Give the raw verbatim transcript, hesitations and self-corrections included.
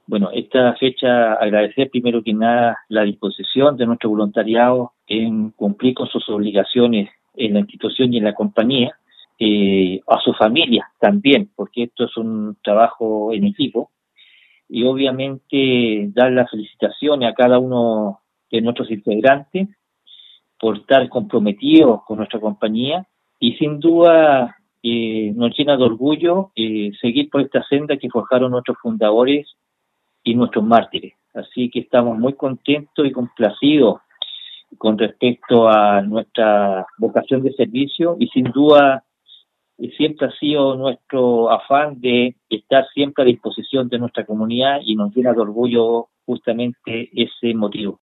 Bueno, esta fecha agradecer primero que nada la disposición de nuestro voluntariado en cumplir con sus obligaciones en la institución y en la compañía, eh, a su familia también, porque esto es un trabajo en equipo, y obviamente dar las felicitaciones a cada uno de nuestros integrantes por estar comprometidos con nuestra compañía, y sin duda eh, nos llena de orgullo eh, seguir por esta senda que forjaron nuestros fundadores y nuestros mártires. Así que estamos muy contentos y complacidos con respecto a nuestra vocación de servicio, y sin duda eh, siempre ha sido nuestro afán de estar siempre a disposición de nuestra comunidad, y nos llena de orgullo justamente ese motivo.